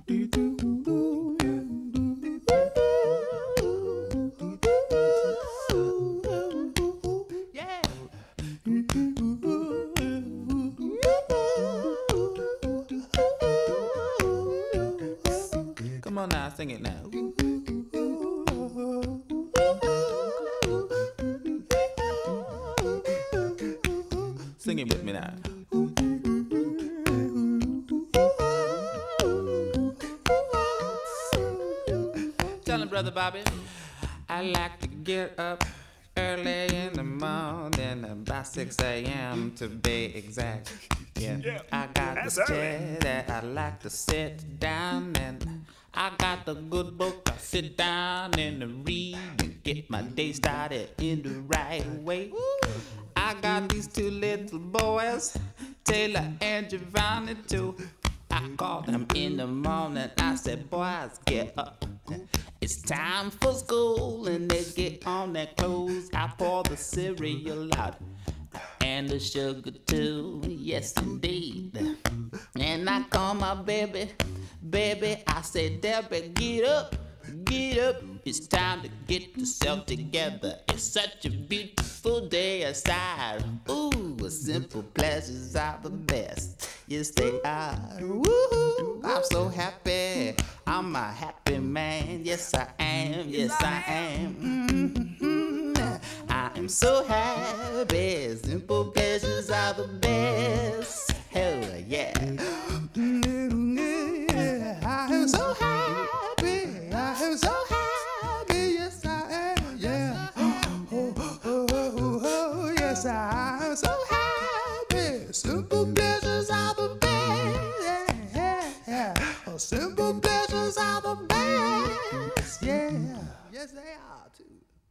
Come on now, sing it now. Sing it with me now. Tell him, Brother Bobby. I like to get up early in the morning, about 6 a.m. to be exact. Yeah. I got That's the early. chair that I like to sit down and I got the good book I sit down and read and get my day started in the right way. I got these two little boys, Taylor and Giovanni too. I called them in the morning, I said, boys, get up. It's time for school, and they get on their clothes. I pour the cereal out and the sugar too, yes indeed. And I call my baby, I say, Debbie, get up, get up. It's time to get yourself together. It's such a beautiful day outside. Ooh, simple pleasures are the best. Yes, they are. Woo-hoo, I'm so happy. I'm a happy man. Yes, I am. Yes, I am. I am so happy. Simple pleasures are the best. Hell yeah. I am so happy. I am so happy. Yes, I am. Yeah. Oh, yes, I am so happy. Simple pleasures are the best. Yeah. Oh, simple pleasures are the best. Yeah. Yes, they are too.